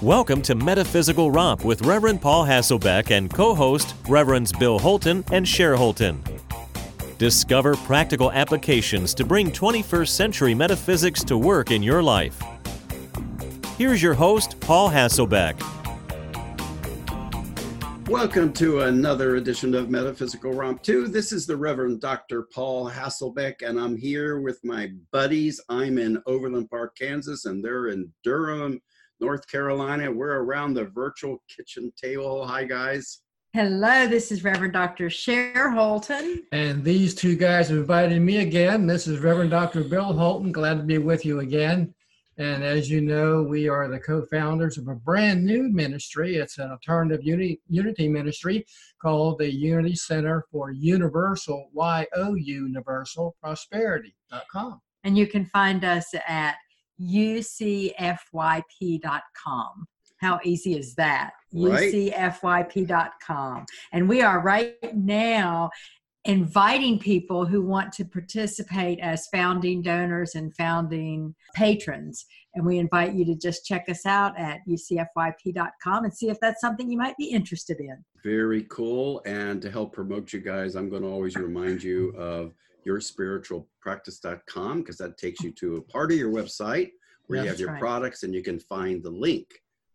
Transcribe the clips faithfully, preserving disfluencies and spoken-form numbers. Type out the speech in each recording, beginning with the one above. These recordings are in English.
Welcome to Metaphysical Romp with Reverend Paul Hasselbeck and co-host Reverends Bill Holton and Cher Holton. Discover practical applications to bring twenty-first century metaphysics to work in your life. Here's your host, Paul Hasselbeck. Welcome to another edition of Metaphysical Romp two. This is the Reverend Doctor Paul Hasselbeck, and I'm here with my buddies. I'm in Overland Park, Kansas, and they're in Durham, North Carolina. We're around the virtual kitchen table. Hi, guys. Hello, this is Reverend Doctor Cher Holton. And these two guys have invited me again. This is Reverend Doctor Bill Holton. Glad to be with you again. And as you know, we are the co-founders of a brand new ministry. It's an alternative unity, unity ministry called the Unity Center for Universal, Y O U, Universal Prosperity dot com. And you can find us at U C F Y P dot com. How easy is that? Right. U C F Y P dot com. And we are right now inviting people who want to participate as founding donors and founding patrons. And we invite you to just check us out at U C F Y P dot com and see if that's something you might be interested in. Very cool. And to help promote you guys, I'm going to always remind you of your spiritual practice dot com, because that takes you to a part of your website where you have your right. products, and you can find the link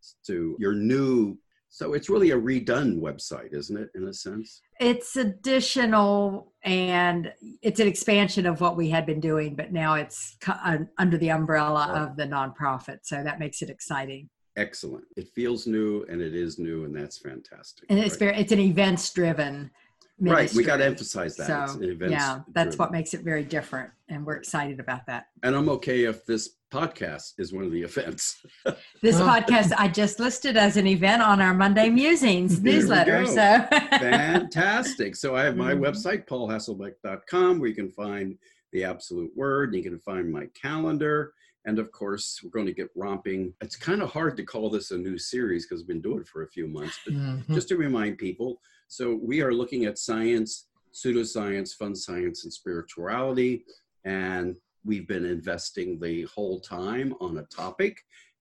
to your new. So it's really a redone website, isn't it, in a sense? It's additional, and it's an expansion of what we had been doing, but now it's co- under the umbrella Right. of the nonprofit. So that makes it exciting. Excellent. It feels new, and it is new, and that's fantastic. And it's right? very, it's an events driven ministry. Right. We got to emphasize that. So It's an events yeah, that's driven. what makes it very different. And we're excited about that. And I'm okay if this podcast is one of the events. This Well- podcast I just listed as an event on our Monday Musings There we newsletter. go. So Fantastic. So I have my Mhm. website, paul hasselbeck dot com, where you can find the absolute word. You can find my calendar. And of course, we're going to get romping. It's kind of hard to call this a new series because we've been doing it for a few months. But Mhm. just to remind people, so we are looking at science, pseudoscience, fun science, and spirituality. And we've been investing the whole time on a topic.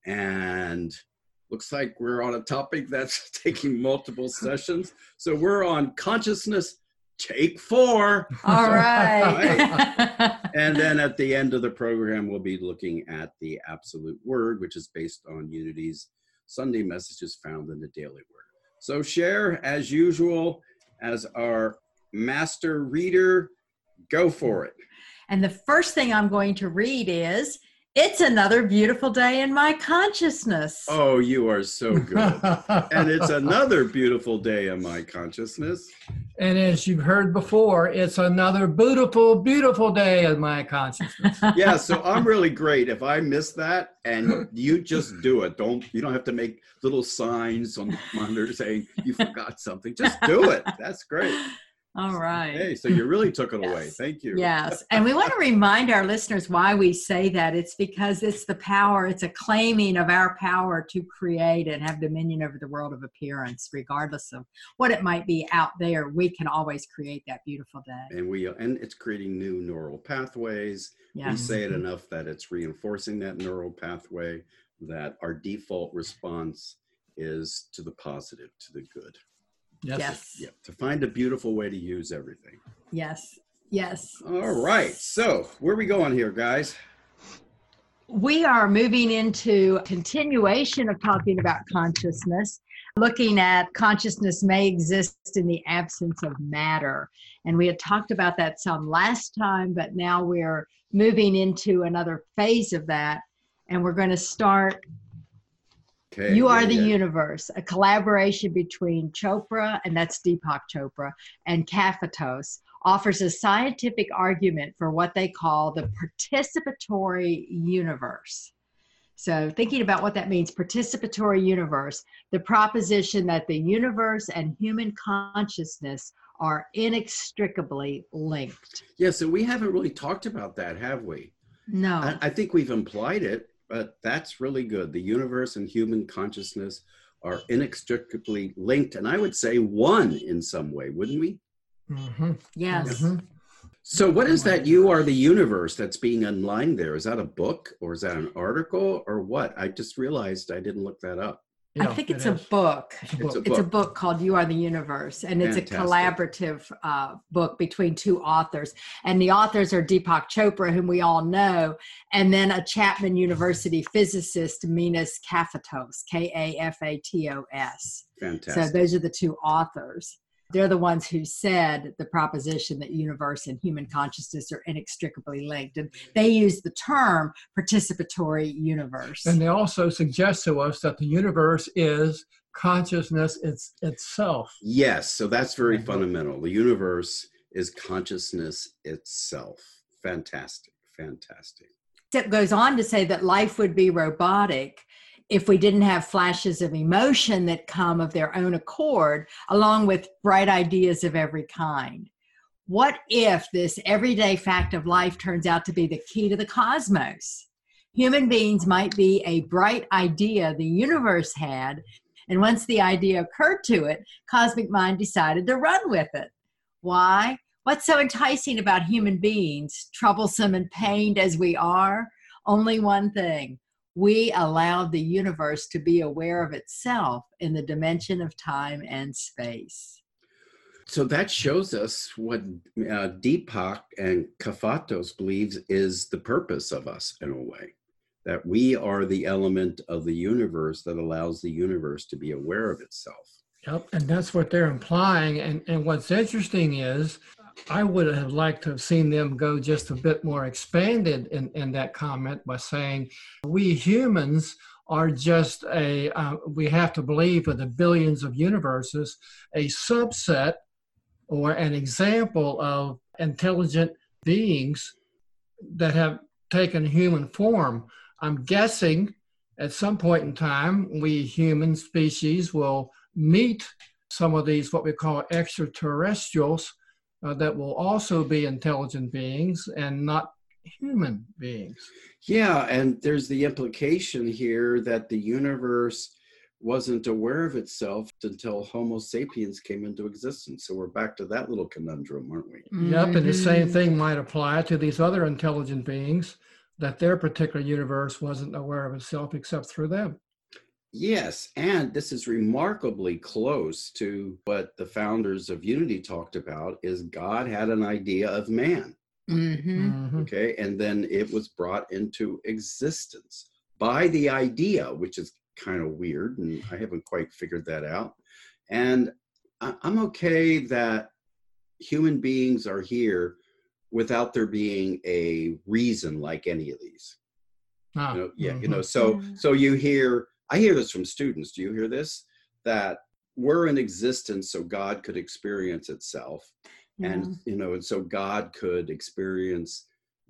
And looks like we're on a topic that's taking multiple sessions. So we're on consciousness, take four. all right. And then at the end of the program, we'll be looking at the absolute word, which is based on Unity's Sunday messages found in the Daily Word. So Cher, as usual, as our master reader, go for it. And the first thing I'm going to read is, "It's another beautiful day in my consciousness." Oh, you are so good. And it's another beautiful day in my consciousness. And as you've heard before, it's another beautiful, beautiful day in my consciousness. Yeah, so I'm really great. If I miss that, and you just do it. Don't you don't have to make little signs on the monitor saying you forgot something. Just do it. That's great. All right. Hey, so you really took it away. Yes. Thank you. Yes. And we want to remind our listeners why we say that. It's because it's the power, it's a claiming of our power to create and have dominion over the world of appearance, regardless of what it might be out there. We can always create that beautiful day. And we and it's creating new neural pathways. We Yes. say it enough that it's reinforcing that neural pathway, that our default response is to the positive, to the good. Yes. Yes. Yeah, to find a beautiful way to use everything. Yes. Yes. All right. So where are we going here, guys? We are moving into a continuation of talking about consciousness, looking at consciousness may exist in the absence of matter. And we had talked about that some last time, but now we're moving into another phase of that. And we're going to start Okay. You Are yeah, the yeah. Universe, a collaboration between Chopra, and that's Deepak Chopra, and Kaphatos, offers a scientific argument for what they call the participatory universe. So thinking about what that means, participatory universe, the proposition that the universe and human consciousness are inextricably linked. Yeah, so we haven't really talked about that, have we? No. I, I think we've implied it, but that's really good. The universe and human consciousness are inextricably linked, and I would say one in some way, wouldn't we? Mm-hmm. Yes. Mm-hmm. So what is that You Are the Universe that's being underlined there? Is that a book or is that an article or what? I just realized I didn't look that up. I Yeah, think it it's a is. book. It's a It's a book. It's a book. book called You Are the Universe, and it's Fantastic. a collaborative uh, book between two authors. And the authors are Deepak Chopra, whom we all know, and then a Chapman University physicist, Minas Kafatos, K A F A T O S. Fantastic. So those are the two authors. They're the ones who said the proposition that universe and human consciousness are inextricably linked. And they use the term participatory universe. And they also suggest to us that the universe is consciousness it's, itself. Yes, so that's very Mhm. fundamental. The universe is consciousness itself. Fantastic, fantastic. It goes on to say that life would be robotic if we didn't have flashes of emotion that come of their own accord, along with bright ideas of every kind. What if this everyday fact of life turns out to be the key to the cosmos? Human beings might be a bright idea the universe had, and once the idea occurred to it, cosmic mind decided to run with it. Why? What's so enticing about human beings, troublesome and pained as we are? Only one thing. We allowed the universe to be aware of itself in the dimension of time and space. So that shows us what uh, Deepak and Kafatos believes is the purpose of us in a way, that we are the element of the universe that allows the universe to be aware of itself. Yep, and that's what they're implying. And, and what's interesting is I would have liked to have seen them go just a bit more expanded in, in that comment by saying we humans are just a, uh, we have to believe for the billions of universes, a subset or an example of intelligent beings that have taken human form. I'm guessing at some point in time, we human species will meet some of these, what we call extraterrestrials, uh, that will also be intelligent beings and not human beings. Yeah, and there's the implication here that the universe wasn't aware of itself until Homo sapiens came into existence. So we're back to that little conundrum, aren't we? Yep, and the same Mhm. thing might apply to these other intelligent beings, that their particular universe wasn't aware of itself except through them. Yes, and this is remarkably close to what the founders of Unity talked about, is God had an idea of man, Mhm. Mhm. okay? And then it was brought into existence by the idea, which is kind of weird, and I haven't quite figured that out. And I- I'm okay that human beings are here without there being a reason like any of these. Ah, You know, yeah, you mhm. know, so Yeah. so you hear, I hear this from students. Do you hear this? That we're in existence so God could experience itself. Yeah. And, you know, and so God could experience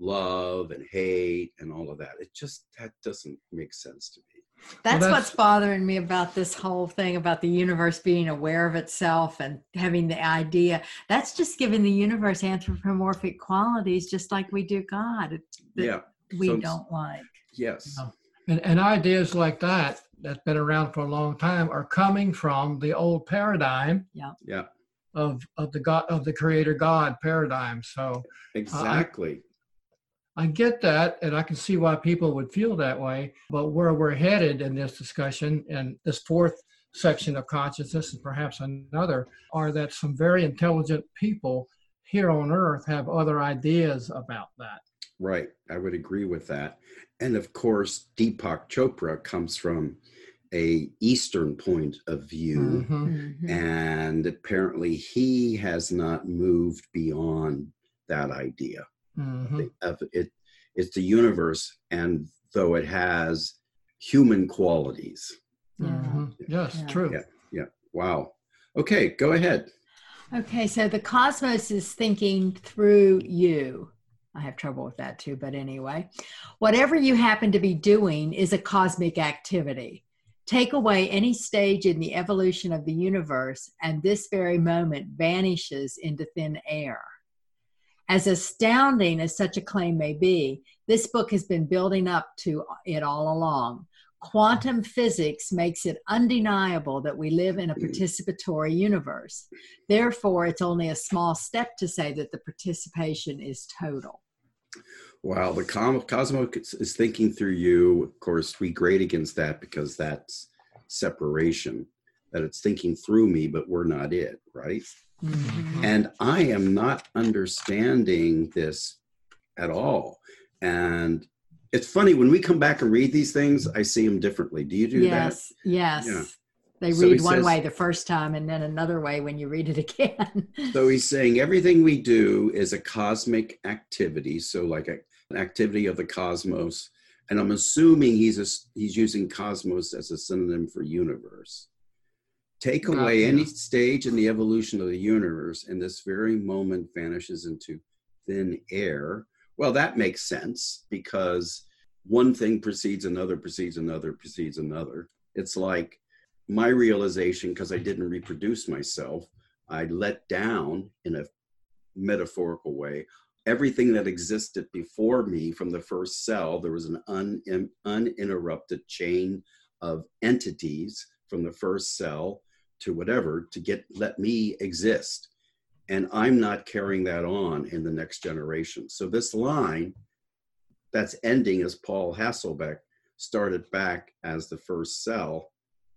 love and hate and all of that. It just, that doesn't make sense to me. That's, that's- what's bothering me about this whole thing about the universe being aware of itself and having the idea. That's just giving the universe anthropomorphic qualities, just like we do God, that Yeah. we So- don't like. Yes. No. And, and ideas like that, that's been around for a long time, are coming from the old paradigm Yeah, of, of the God, of the creator God paradigm. So exactly. I get that, and I can see why people would feel that way. But where we're headed in this discussion, and this fourth section of consciousness, and perhaps another, are that some very intelligent people here on Earth have other ideas about that. Right. I would agree with that. And of course, Deepak Chopra comes from a Eastern point of view. Mhm. Mhm. And apparently he has not moved beyond that idea Mhm. of it. It's the universe, and though it has human qualities. Yeah. Mhm. Yes, Yeah. true. Yeah. Yeah. Wow. Okay, go ahead. Okay, so the cosmos is thinking through you. I have trouble with that too, but anyway. Whatever you happen to be doing is a cosmic activity. Take away any stage in the evolution of the universe, and this very moment vanishes into thin air. As astounding as such a claim may be, this book has been building up to it all along. Quantum physics makes it undeniable that we live in a participatory universe. Therefore, it's only a small step to say that the participation is total. Wow, the com- cosmos is thinking through you. Of course, we grade against that because that's separation, that it's thinking through me, but we're not it, right? Mhm. And I am not understanding this at all. And it's funny, when we come back and read these things, I see them differently. Do you do Yes, yes. Yeah. They So he read one says- way the first time and then another way when you read it again. that? So he's saying everything we do is a cosmic activity. So like a, an activity of the cosmos. And I'm assuming he's a, he's using cosmos as a synonym for universe. Take Got away you. any stage in the evolution of the universe, and this very moment vanishes into thin air. Well, that makes sense, because one thing precedes another, precedes another, precedes another. It's like my realization, because I didn't reproduce myself, I let down, in a metaphorical way, everything that existed before me from the first cell. There was an un, uninterrupted chain of entities from the first cell to whatever to get let me exist. And I'm not carrying that on in the next generation. So this line that's ending as Paul Hasselbeck started back as the first cell,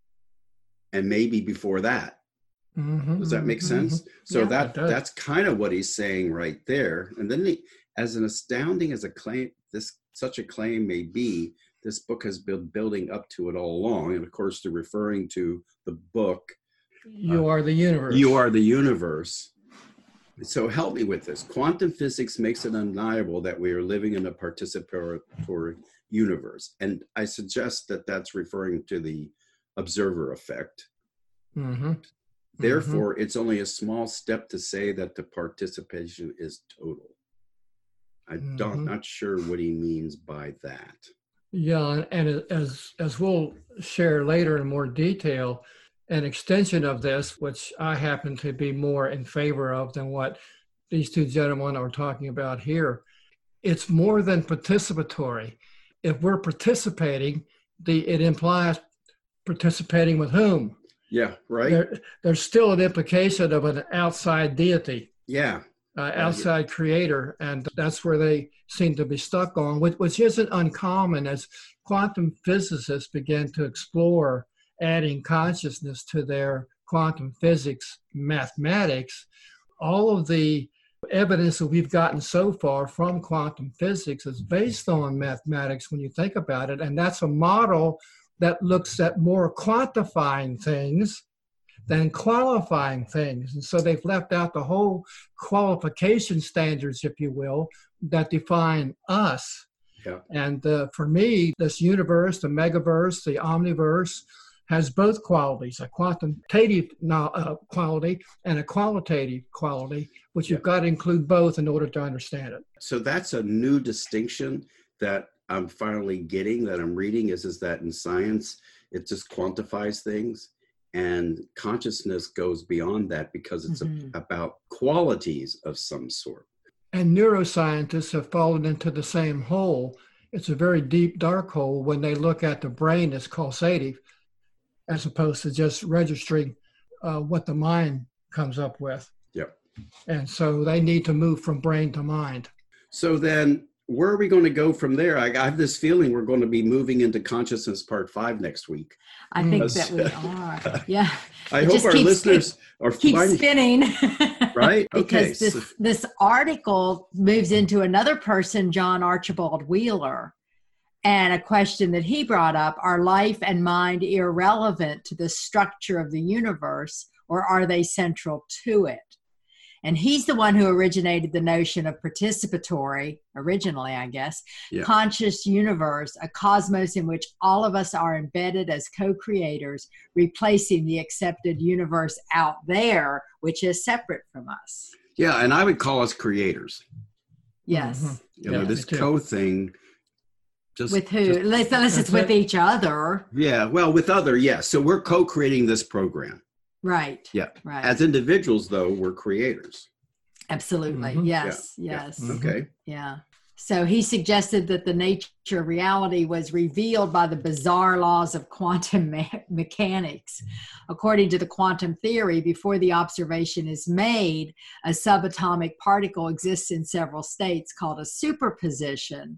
and maybe before that. Mhm. Does that make sense? So Yeah, that it does. that's kind of what he's saying right there. And then he, as an astounding as a claim, this such a claim may be, this book has been building up to it all along. And of course, they're referring to the book, You are the universe. You Are the Universe. So help me with this. Quantum physics makes it undeniable that we are living in a participatory universe. And I suggest that that's referring to the observer effect. Mm-hmm. Therefore, it's only a small step to say that the participation is total. I'm Mhm. not sure what he means by that. Yeah, and, and as as we'll share later in more detail, an extension of this, which I happen to be more in favor of than what these two gentlemen are talking about here, it's more than participatory. If we're participating, the it implies participating with whom? Yeah, right? There, there's still an implication of an outside deity. Yeah. Uh, outside creator, and that's where they seem to be stuck on, which, which isn't uncommon as quantum physicists begin to explore adding consciousness to their quantum physics mathematics. All of the evidence that we've gotten so far from quantum physics is based on mathematics when you think about it, and that's a model that looks at more quantifying things than qualifying things. And so they've left out the whole qualification standards, if you will, that define us. Yeah. And uh, for me, this universe, the megaverse, the omniverse, has both qualities, a quantitative uh, quality and a qualitative quality, which you've got to include both in order to understand it. So that's a new distinction that I'm finally getting, that I'm reading, is, is that in science, it just quantifies things. And consciousness goes beyond that because it's Mhm. a, about qualities of some sort. And neuroscientists have fallen into the same hole. It's a very deep, dark hole when they look at the brain as causative, as opposed to just registering uh, what the mind comes up with. Yep. And so they need to move from brain to mind. So then where are we going to go from there? I, I have this feeling we're going to be moving into consciousness part five next week. I think Yes. that we are. Yeah. I It hope just our keeps listeners are Keep finding, spinning. right? Okay. Because this, so- this article moves into another person, John Archibald Wheeler, and a question that he brought up: are life and mind irrelevant to the structure of the universe, or are they central to it? And he's the one who originated the notion of participatory, originally, I guess, Yeah. conscious universe, a cosmos in which all of us are embedded as co-creators, replacing the accepted universe out there, which is separate from us. yeah, and I would call us creators. Yes. Mhm. You know, Yeah, this me too. co thing. Just With who? just- unless unless it's That's with it. each other. yeah, well, with other, yeah. So we're co-creating this program. Right. Yeah. Right. As individuals, though, we're creators. Absolutely. Mhm. Yes. Yeah. Yes. Mhm. Okay. Yeah. So he suggested that the nature of reality was revealed by the bizarre laws of quantum me- mechanics. According to the quantum theory, before the observation is made, a subatomic particle exists in several states called a superposition,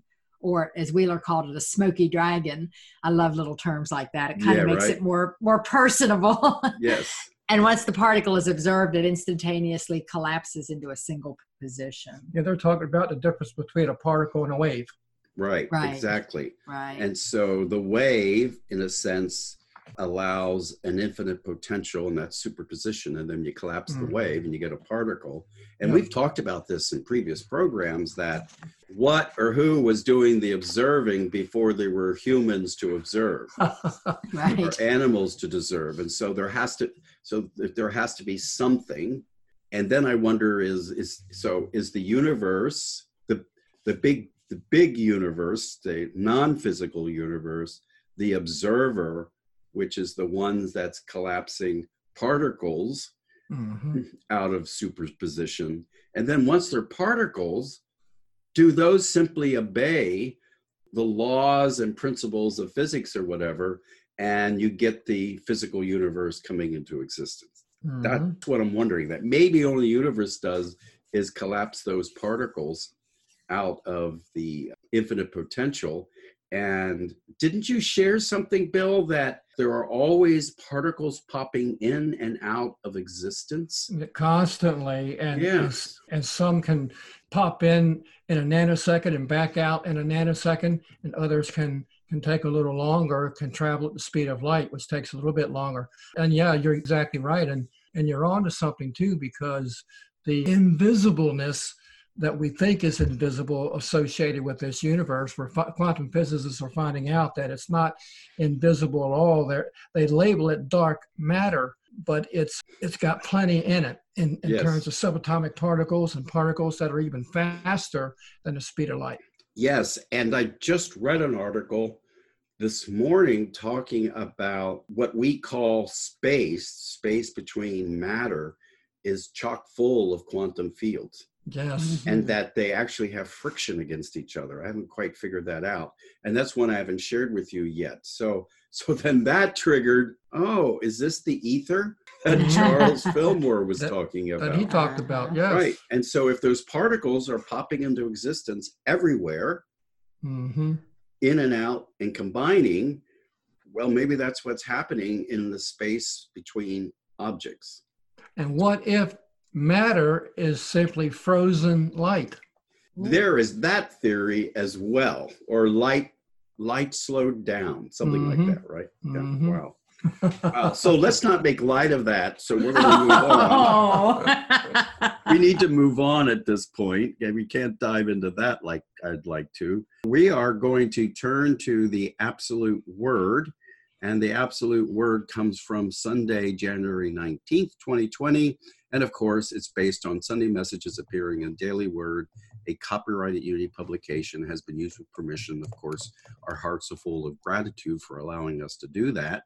or as Wheeler called it, a smoky dragon. I love little terms like that. It kind Yeah, of makes right. it more, more personable. Yes. And once the particle is observed, it instantaneously collapses into a single position. Yeah, they're talking about the difference between a particle and a wave. Right, Right. exactly. Right. And so the wave, in a sense, allows an infinite potential in that superposition, and then you collapse Mhm. the wave and you get a particle. And Yeah. we've talked about this in previous programs, that what or who was doing the observing before there were humans to observe right. or animals to deserve. And so there has to so there has to be something. And then I wonder is is so is the universe, the the big the big universe, the non-physical universe, the observer, which is the ones that's collapsing particles Mm-hmm. out of superposition. And then once they're particles, do those simply obey the laws and principles of physics or whatever, and you get the physical universe coming into existence? Mm-hmm. That's what I'm wondering. That maybe all the universe does is collapse those particles out of the infinite potential. And didn't you share something, Bill, that there are always particles popping in and out of existence? Constantly, and, Yes. and and some can pop in in a nanosecond and back out in a nanosecond, and others can can take a little longer, can travel at the speed of light, which takes a little bit longer. And yeah, you're exactly right, and and you're on to something too, because the invisibleness that we think is invisible associated with this universe, where fi- quantum physicists are finding out that it's not invisible at all. They're, they label it dark matter, but it's it's got plenty in it in, in Yes. terms of subatomic particles and particles that are even faster than the speed of light. Yes, and I just read an article this morning talking about what we call space, space between matter, is chock full of quantum fields. Yes. And that they actually have friction against each other. I haven't quite figured that out. And that's one I haven't shared with you yet. So so then that triggered, oh, is this the ether that Charles Fillmore was That- talking That about? he talked about, yes. Right. And so if those particles are popping into existence everywhere, Mm-hmm. in and out and combining, well, maybe that's what's happening in the space between objects. And what if matter is simply frozen light? There is that theory as well, or light light slowed down, something Mhm. like that, right? Mhm. Yeah. Wow. Wow. So let's not make light of that. So we're going to move on. Oh. We need to move on at this point. Yeah, we can't dive into that like I'd like to. We are going to turn to the absolute word, and the absolute word comes from Sunday, January nineteenth, twenty twenty. And of course, it's based on Sunday messages appearing in Daily Word, a copyrighted Unity publication, has been used with permission. Of course, our hearts are full of gratitude for allowing us to do that.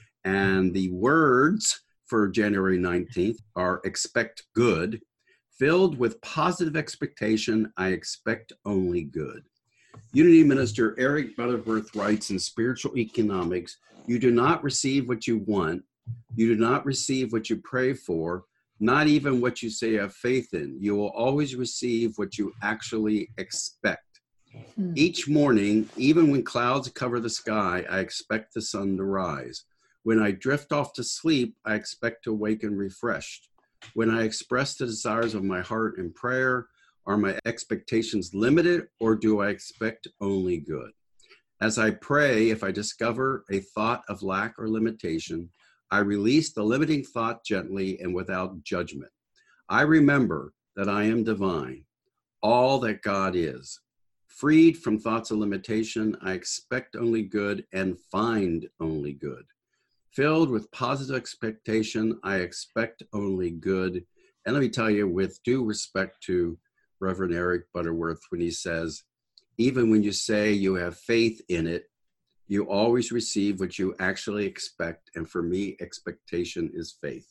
And the words for January nineteenth are expect good. Filled with positive expectation, I expect only good. Unity Minister Eric Butterworth writes in Spiritual Economics, you do not receive what you want. You do not receive what you pray for, not even what you say you have faith in. You will always receive what you actually expect. Hmm. Each morning, even when clouds cover the sky, I expect the sun to rise. When I drift off to sleep, I expect to awaken refreshed. When I express the desires of my heart in prayer, are my expectations limited, or do I expect only good? As I pray, if I discover a thought of lack or limitation, I release the limiting thought gently and without judgment. I remember that I am divine, all that God is. Freed from thoughts of limitation, I expect only good and find only good. Filled with positive expectation, I expect only good. And let me tell you, with due respect to Reverend Eric Butterworth, when he says, even when you say you have faith in it, you always receive what you actually expect. And for me, expectation is faith.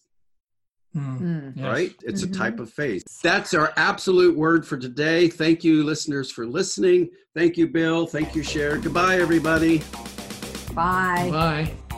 Mm. Mm. Yes. Right? It's Mhm. a type of faith. That's our absolute word for today. Thank you, listeners, for listening. Thank you, Bill. Thank you, Cher. Goodbye, everybody. Bye. Bye.